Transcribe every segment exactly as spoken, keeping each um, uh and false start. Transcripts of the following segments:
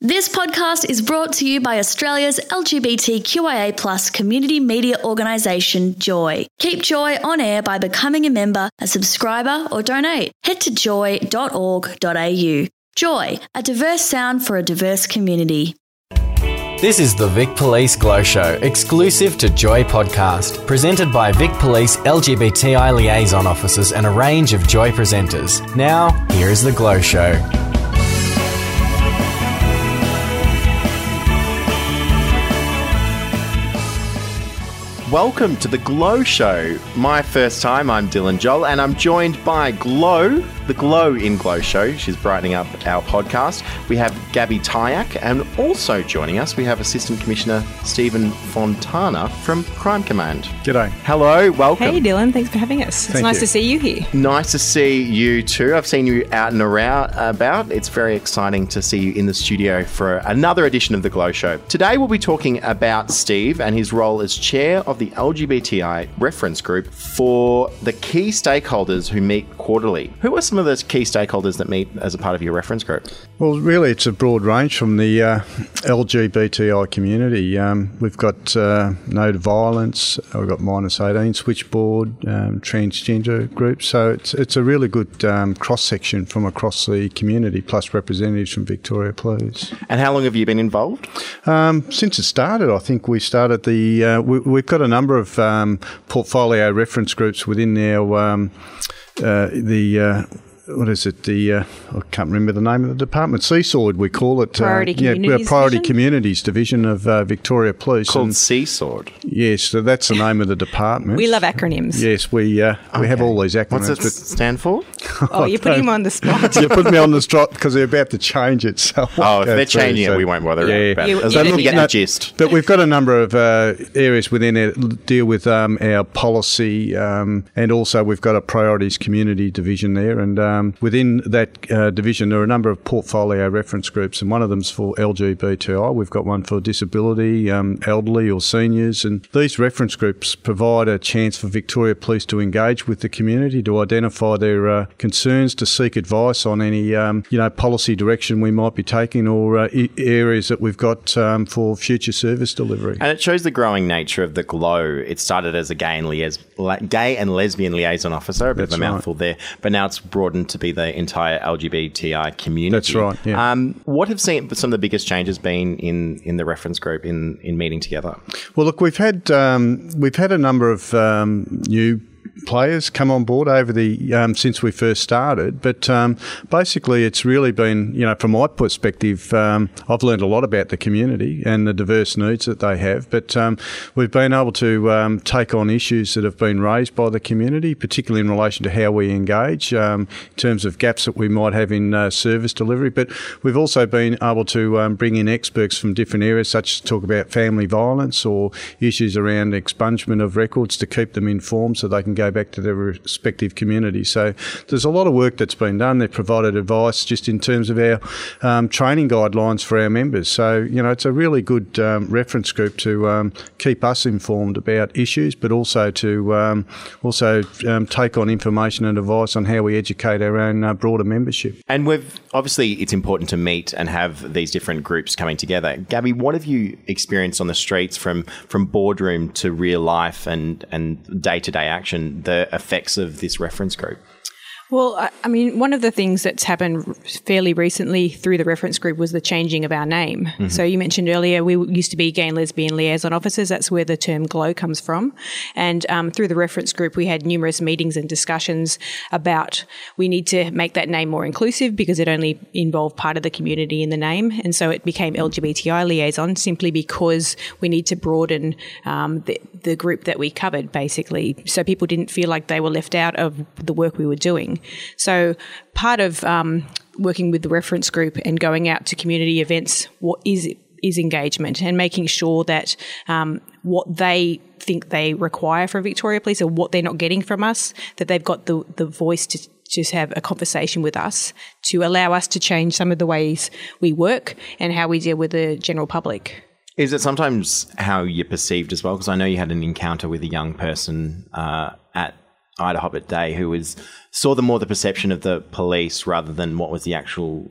This podcast is brought to you by Australia's L G B T Q I A plus community media organisation, Joy. Keep Joy on air by becoming a member, a subscriber or donate. Head to joy dot org dot a u. Joy, a diverse sound for a diverse community. This is the Vic Police Glow Show, exclusive to Joy Podcast, presented by Vic Police L G B T I liaison officers and a range of Joy presenters. Now, here is the Glow Show. Welcome to the Glow Show. My first time, I'm Dylan Joel, and I'm joined by Glow, the Glow in Glow Show. She's brightening up our podcast. We have Gabby Tyack, and also joining us, we have Assistant Commissioner Stephen Fontana from Crime Command. G'day. Hello, welcome. Hey Dylan, thanks for having us. It's Thank nice you. to see you here. Nice to see you too. I've seen you out and around about. It's very exciting to see you in the studio for another edition of the Glow Show. Today we'll be talking about Steve and his role as chair of the L G B T I reference group for the key stakeholders who meet quarterly. Who are some of those key stakeholders that meet as a part of your reference group? Well, really, it's a broad range from the uh, L G B T I community. Um, we've got uh, No to Violence, we've got Minus eighteen, Switchboard, um, transgender groups. So it's it's a really good um, cross-section from across the community, plus representatives from Victoria Police. And how long have you been involved? Um, since it started, I think we started the... Uh, we, we've got a number of um, portfolio reference groups within our... Um, uh, the... Uh, What is it? The uh, I can't remember the name of the department. Seasword, we call it. Priority uh, yeah, Communities Priority Division? Communities Division of uh, Victoria Police. Called And- Seasword. Yes, so that's the name of the department. We love acronyms. Yes, we uh, we have Okay. all these acronyms. What's it but stand for? Oh, you're putting him on the spot. you put me on the spot because they're about to change it. So Oh, if Yeah, they're so- changing so- it, we won't bother yeah. about You- it. As you long as don't we need get the that. gist. But we've got a number of uh, areas within it that deal with um, our policy, um, and also we've got a priorities community division there. And um, within that uh, division, there are a number of portfolio reference groups, and one of them's for L G B T I. We've got one for disability, um, elderly or seniors, and these reference groups provide a chance for Victoria Police to engage with the community, to identify their uh, concerns, to seek advice on any um, you know policy direction we might be taking, or uh, I- areas that we've got um, for future service delivery. And it shows the growing nature of the Glow. It started as a gay and, liais- la- gay and lesbian liaison officer, a bit That's of a right. mouthful there, but now it's broadened to be the entire L G B T I community. That's right, yeah. Um, what have seen some of the biggest changes been in, in the reference group in, in meeting together? Well, look, we've had um, we've had a number of um, new players come on board over the um, since we first started, but um, basically it's really been, you know, from my perspective, um, I've learned a lot about the community and the diverse needs that they have, but um, we've been able to um, take on issues that have been raised by the community, particularly in relation to how we engage, um, in terms of gaps that we might have in uh, service delivery, but we've also been able to um, bring in experts from different areas, such as talk about family violence or issues around expungement of records to keep them informed so they can go back to their respective communities. So there's a lot of work that's been done. They've provided advice just in terms of our um, training guidelines for our members. So, you know, it's a really good um, reference group to um, keep us informed about issues, but also to um, also um, take on information and advice on how we educate our own uh, broader membership. And we've obviously it's important to meet and have these different groups coming together. Gabby, what have you experienced on the streets from from boardroom to real life and and day to day action? The effects of this reference group? Well, I, I mean, one of the things that's happened fairly recently through the reference group was the changing of our name. Mm-hmm. So you mentioned earlier we used to be gay and lesbian liaison officers. That's where the term GLOW comes from. And um, through the reference group, we had numerous meetings and discussions about we need to make that name more inclusive because it only involved part of the community in the name. And so it became L G B T I liaison simply because we need to broaden um, the, the group that we covered, basically, so people didn't feel like they were left out of the work we were doing. So part of um, working with the reference group and going out to community events what is is engagement and making sure that um, what they think they require from Victoria Police or what they're not getting from us, that they've got the, the voice to just have a conversation with us to allow us to change some of the ways we work and how we deal with the general public. Is it sometimes how you're perceived as well? Because I know you had an encounter with a young person uh, at Ida Hobbit Day who was saw the more the perception of the police rather than what was the actual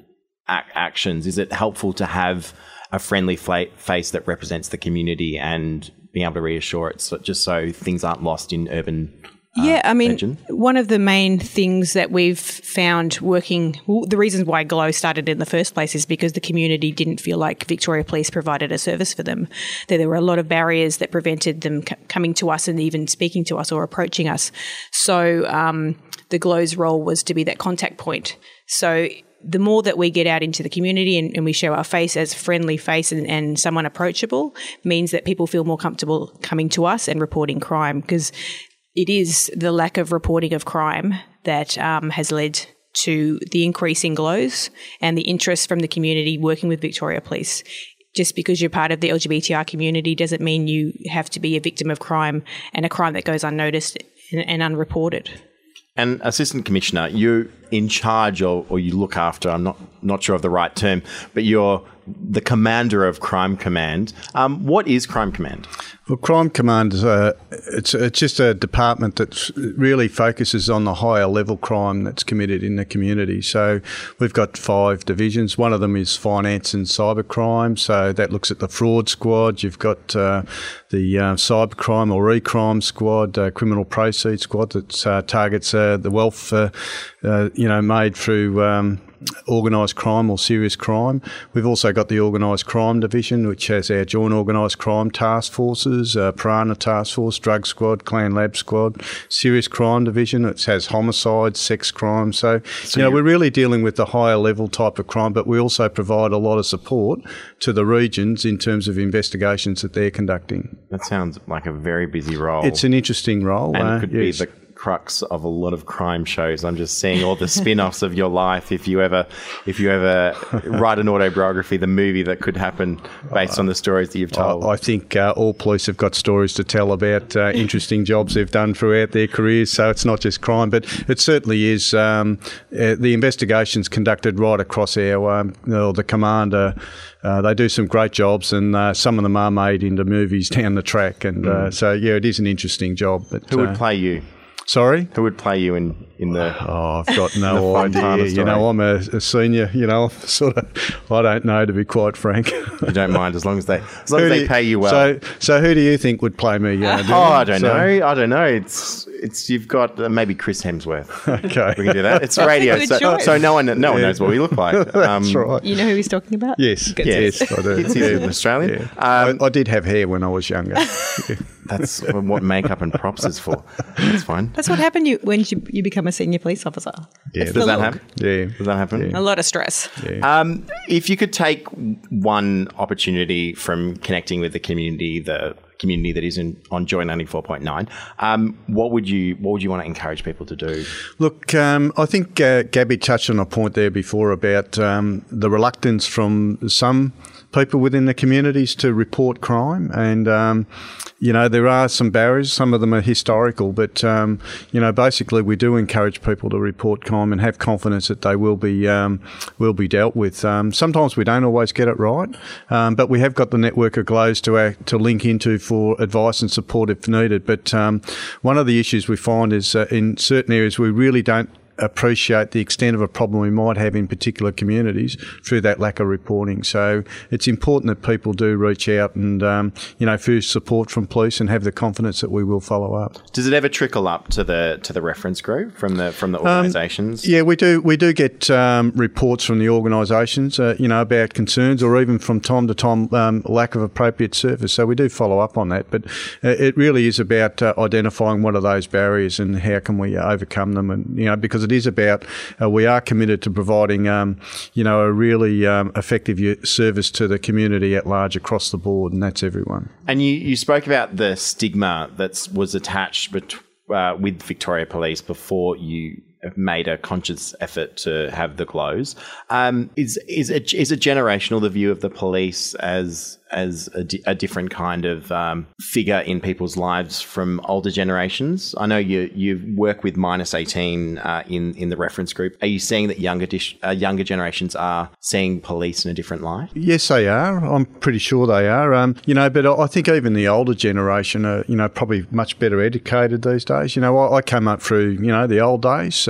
ac- actions? Is it helpful to have a friendly fla- face that represents the community and being able to reassure it, so, just so things aren't lost in urban? Uh, yeah, I mean, legend? One of the main things that we've found working, well, the reasons why Glow started in the first place is because the community didn't feel like Victoria Police provided a service for them. That there were a lot of barriers that prevented them c- coming to us and even speaking to us or approaching us. So um, the Glow's role was to be that contact point. So the more that we get out into the community and, and we show our face as friendly face and, and someone approachable means that people feel more comfortable coming to us and reporting crime, because it is the lack of reporting of crime that um, has led to the increase in Glows and the interest from the community working with Victoria Police. Just because you're part of the L G B T I community doesn't mean you have to be a victim of crime and a crime that goes unnoticed and, and unreported. And Assistant Commissioner, you're in charge or, or you look after, I'm not, not sure of the right term, but you're the commander of Crime Command. Um, what is Crime Command? Well, Crime Command is a, it's, it's just a department that really focuses on the higher level crime that's committed in the community. So we've got five divisions. One of them is finance and cybercrime. So that looks at the fraud squad. You've got uh, the uh, cybercrime or e-crime squad, uh, criminal proceeds squad that uh, targets uh, the wealth, uh, uh, you know, made through Um, organised crime or serious crime. We've also got the organised crime division, which has our joint organised crime task forces, uh, Piranha Task Force, Drug Squad, Clan Lab Squad, serious crime division, which has homicide, sex crime. So, so you know, we're really dealing with the higher level type of crime, but we also provide a lot of support to the regions in terms of investigations that they're conducting. That sounds like a very busy role. It's an interesting role. And uh, it could yes. be the crux of a lot of crime shows. I'm just seeing all the spin-offs of your life. If you ever, if you ever write an autobiography, the movie that could happen based on the stories that you've told. I, I think uh, all police have got stories to tell about uh, interesting jobs they've done throughout their careers. So it's not just crime, but it certainly is. Um, uh, the investigations conducted right across our um, well, the commander. Uh, they do some great jobs, and uh, some of them are made into movies down the track. And uh, Mm. so, yeah, it is an interesting job. But Who would uh, play you? Sorry? Who would play you in, in the... Oh, I've got the no fun part of idea. the You know, story? I'm a, a senior, you know, sort of, I don't know, to be quite frank. You don't mind as long as they as long Who as do they you- pay you well. So, so who do you think would play me? Uh, oh, Dylan? I don't So- know. I don't know. It's it's you've got uh, maybe Chris Hemsworth. Okay. We can do that. It's radio, good so, choice. so no one no one Yeah. knows what we look like. Um, That's right. You know who he's talking about? Yes, Good. yes, I do. He's an Australian. Yeah. Um, I, I did have hair when I was younger. Yeah. That's what makeup and props is for. That's fine. That's what happened you, when you, you become a senior police officer. Yeah. That's Does the that look. happen? Yeah. Does that happen? A lot of stress. Um, if you could take one opportunity from connecting with the community, the community that is in, on Joy ninety-four point nine, um, what would you what would you want to encourage people to do? Look, um, I think uh, Gabby touched on a point there before about um, the reluctance from some people within the communities to report crime. And, um, you know, there are some barriers. Some of them are historical. But, um, you know, basically we do encourage people to report crime and have confidence that they will be um, will be dealt with. Um, sometimes we don't always get it right, um, but we have got the network of Glows to, act, to link into for advice and support if needed. But um, one of the issues we find is uh, in certain areas we really don't appreciate the extent of a problem we might have in particular communities through that lack of reporting. So it's important that people do reach out and, um, you know, feel support from police and have the confidence that we will follow up. Does it ever trickle up to the to the reference group from the from the organisations? Yeah, we do. We do get um, reports from the organisations, uh, you know, about concerns or even from time to time um, lack of appropriate service. So we do follow up on that. But uh, it really is about uh, identifying what are those barriers and how can we uh, overcome them. And you know, because it is about uh, we are committed to providing, um, you know, a really um, effective u- service to the community at large across the board, and that's everyone. And you, you spoke about the stigma that was attached bet- uh, with Victoria Police before you made a conscious effort to have the Glows. Um, is is it, is it generational, the view of the police as as a, di- a different kind of um, figure in people's lives from older generations? I know you you work with minus eighteen uh, in in the reference group. Are you seeing that younger dish, uh, younger generations are seeing police in a different light? Yes, they are. I'm pretty sure they are. Um, you know, but I think even the older generation are, you know, probably much better educated these days. You know, I, I came up through, you know, the old days.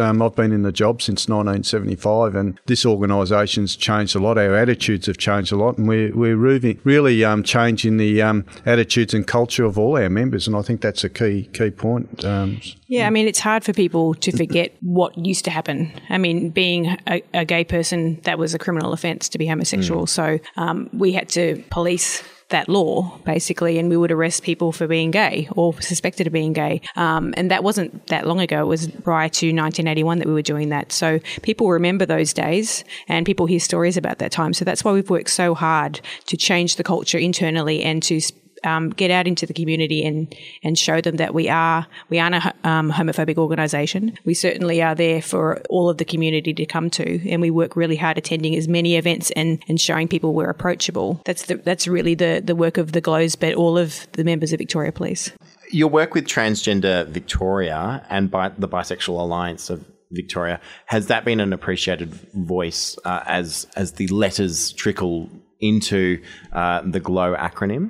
Um, I've been in the job since nineteen seventy-five, and this organisation's changed a lot. Our attitudes have changed a lot, and we're, we're really, really um, changing the um, attitudes and culture of all our members, and I think that's a key key point. Um, yeah, I mean, it's hard for people to forget what used to happen. I mean, being a, a gay person, that was a criminal offence to be homosexual, mm. so um, we had to police that law, basically, and we would arrest people for being gay or suspected of being gay. Um, and that wasn't that long ago. It was prior to nineteen eighty-one that we were doing that. So people remember those days and people hear stories about that time. So that's why we've worked so hard to change the culture internally and to Um, get out into the community and, and show them that we are we aren't a um, homophobic organisation. We certainly are there for all of the community to come to, and we work really hard attending as many events and, and showing people we're approachable. That's the, that's really the, the work of the Glows, but all of the members of Victoria Police. Your work with Transgender Victoria and by the Bisexual Alliance of Victoria, has that been an appreciated voice uh, as as the letters trickle into uh, the GLOW acronym?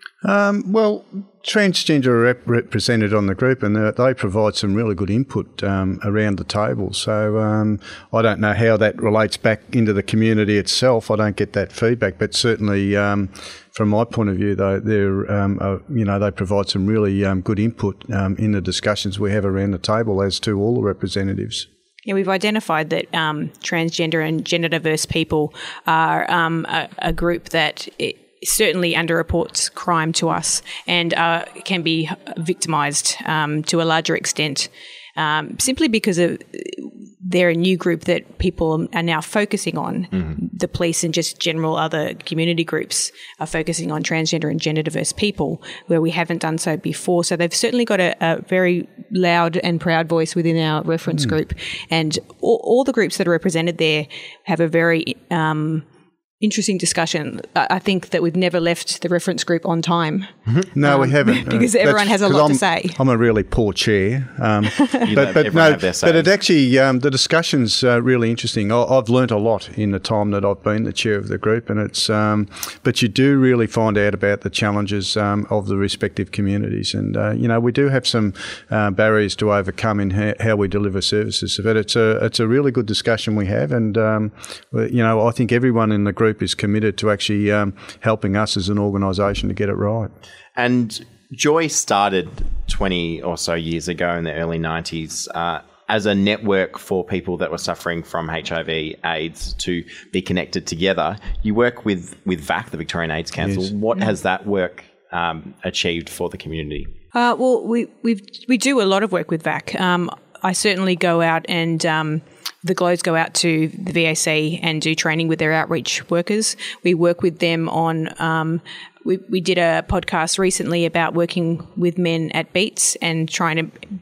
Um, well, transgender are rep- represented on the group, and they provide some really good input um, around the table. So um, I don't know how that relates back into the community itself. I don't get that feedback, but certainly um, from my point of view, though, they're um, uh, you know they provide some really um, good input um, in the discussions we have around the table as to all the representatives. Yeah, we've identified that um, transgender and gender diverse people are um, a, a group that it, certainly underreports crime to us and uh, can be victimised um, to a larger extent um, simply because of they're a new group that people are now focusing on. Mm-hmm. The police and just general other community groups are focusing on transgender and gender diverse people where we haven't done so before. So they've certainly got a, a very loud and proud voice within our reference mm. group, and all, all the groups that are represented there have a very um, interesting discussion. I think that we've never left the reference group on time. Mm-hmm. No, um, we haven't. Because uh, everyone has a lot I'm, to say. I'm a really poor chair. Um, but but no, but it actually, um, the discussion's uh, really interesting. I, I've learnt a lot in the time that I've been the chair of the group, and it's, um, but you do really find out about the challenges um, of the respective communities. And, uh, you know, we do have some uh, barriers to overcome in ha- how we deliver services. But it's a, it's a really good discussion we have. And, um, you know, I think everyone in the group is committed to actually um, helping us as an organisation to get it right. And Joy started twenty or so years ago in the early nineties uh, as a network for people that were suffering from H I V AIDS to be connected together. You work with, with V A C, the Victorian AIDS Council. Yes. What has that work um, achieved for the community? Uh, well, we we we do a lot of work with V A C. Um, I certainly go out and um, the Glows go out to the V A C and do training with their outreach workers. We work with them on um, we, we did a podcast recently about working with men at Beats and trying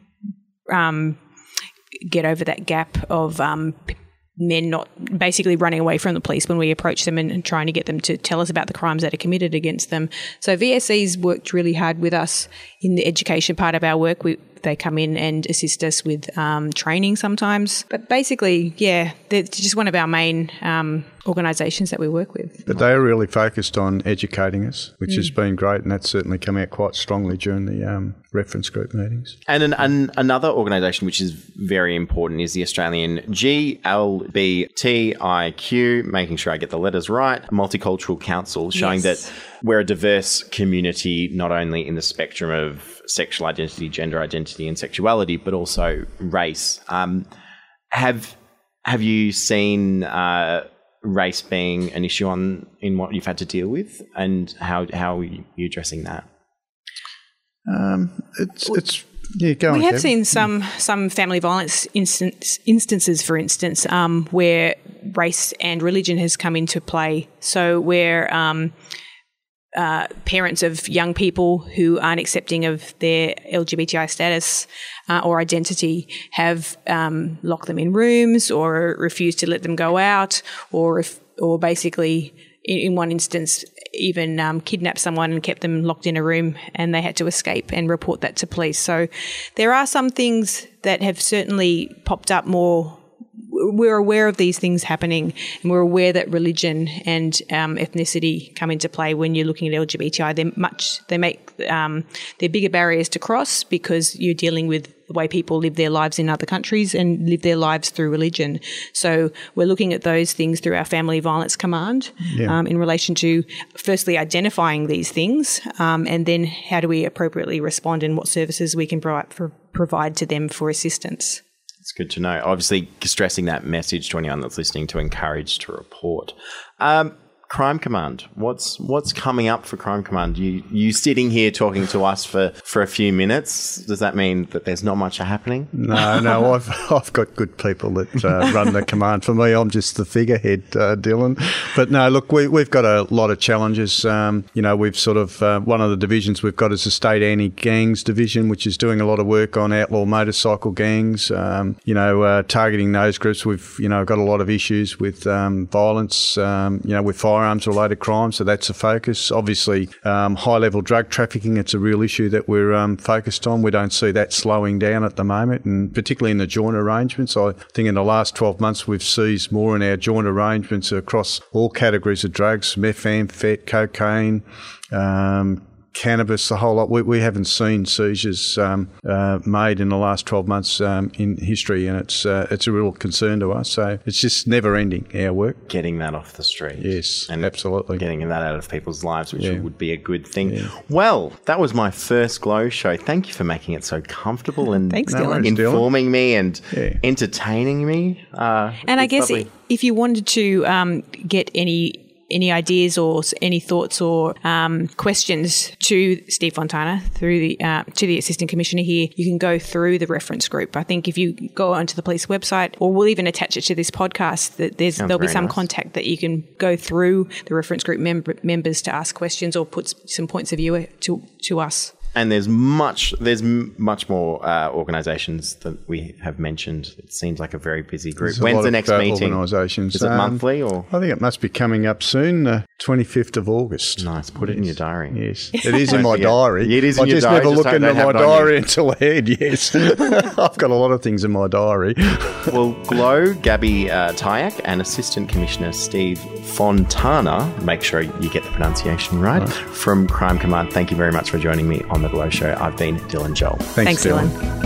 to um, get over that gap of um, men not basically running away from the police when we approach them and, and trying to get them to tell us about the crimes that are committed against them. So V S C's worked really hard with us in the education part of our work. We, they come in and assist us with um, training sometimes. But basically, yeah, they're just one of our main um, organisations that we work with. But they are really focused on educating us, which mm. has been great, and that's certainly come out quite strongly during the um, reference group meetings. And an, an, another organisation which is very important is the Australian G L B T I Q, making sure I get the letters right, Multicultural Council, showing yes. that we're a diverse community, not only in the spectrum of sexual identity, gender identity and sexuality, but also race. Um, have have you seen uh, race being an issue on in what you've had to deal with, and how how are you addressing that? Um, it's it's yeah. Go we on, have Kevin. seen some some family violence instance, instances, for instance, um, where race and religion has come into play. So where um, Uh, parents of young people who aren't accepting of their L G B T I status uh, or identity have um, locked them in rooms or refused to let them go out, or if, or basically in, in one instance even um, kidnapped someone and kept them locked in a room, and they had to escape and report that to police. So there are some things that have certainly popped up more. We're aware of these things happening, and we're aware that religion and um, ethnicity come into play when you're looking at L G B T I. They're much, they make, um, they're bigger barriers to cross because you're dealing with the way people live their lives in other countries and live their lives through religion. So we're looking at those things through our Family Violence Command Yeah. um, in relation to firstly identifying these things um, and then how do we appropriately respond and what services we can pro- for, provide to them for assistance. It's good to know. Obviously, stressing that message to anyone that's listening to encourage to report. Um, Crime Command. What's what's coming up for Crime Command? You you sitting here talking to us for, for a few minutes. Does that mean that there's not much happening? No, no, I've I've got good people that uh, run the command. For me, I'm just the figurehead, uh, Dylan. But no, look, we, we've got a lot of challenges. Um, you know, we've sort of, uh, one of the divisions we've got is the State Anti-Gangs Division, which is doing a lot of work on outlaw motorcycle gangs, um, you know, uh, targeting those groups. We've, you know, got a lot of issues with um, violence, um, you know, with firearms-related crimes, so that's a focus. Obviously, um, high-level drug trafficking, it's a real issue that we're um, focused on. We don't see that slowing down at the moment, and particularly in the joint arrangements. I think in the last twelve months we've seized more in our joint arrangements across all categories of drugs, methamphetamine, cocaine, um, cannabis, the whole lot. We, we haven't seen seizures um, uh, made in the last twelve months um, in history, and it's uh, it's a real concern to us. So it's just never ending, our work. Getting that off the street. Yes, and absolutely. Getting that out of people's lives, which Yeah. would be a good thing. Yeah. Well, that was my first Glow show. Thank you for making it so comfortable and Thanks, No Dylan. worries, Dylan. informing me and Yeah. entertaining me. Uh, And I it's guess lovely. if you wanted to um, get any any ideas or s- any thoughts or um, questions to Steve Fontana through the uh, to the Assistant Commissioner here, you can go through the reference group. I think if you go onto the police website, or we'll even attach it to this podcast, that there's Sounds there'll be very some nice. contact that you can go through the reference group member, members to ask questions or put s- some points of view to to us. And there's much, there's m- much more uh, organisations that we have mentioned. It seems like a very busy group. There's a When's lot the of, next uh, meeting? organisations. Is it Um, monthly or? I think it must be coming up soon, the twenty-fifth of August. Nice. Put it in your diary. Yes, it is in Don't my forget. diary. It is in I your just diary, never just look don't- into don't have my it on you. diary until ahead, yes. I've got a lot of things in my diary. Well, Glow, Gabby uh, Tyack and Assistant Commissioner Steve Fontana, make sure you get the pronunciation right, from Crime Command. Thank you very much for joining me on The Glow Show. I've been Dylan Joel. Thanks, Thanks, Dylan.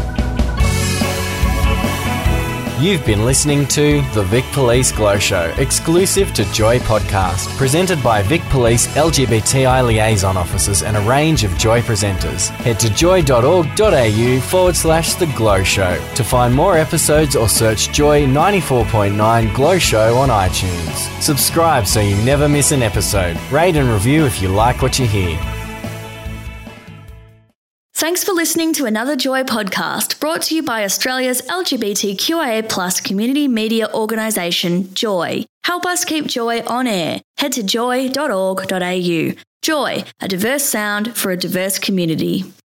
You've been listening to The Vic Police Glow Show, exclusive to Joy Podcast, presented by Vic Police L G B T I liaison officers and a range of Joy presenters. Head to joy.org.au forward slash The Glow Show to find more episodes or search Joy ninety-four point nine Glow Show on iTunes. Subscribe so you never miss an episode. Rate and review if you like what you hear. Thanks for listening to another Joy podcast brought to you by Australia's L G B T Q I A plus community media organisation, Joy. Help us keep Joy on air. Head to joy dot org dot a u. Joy, a diverse sound for a diverse community.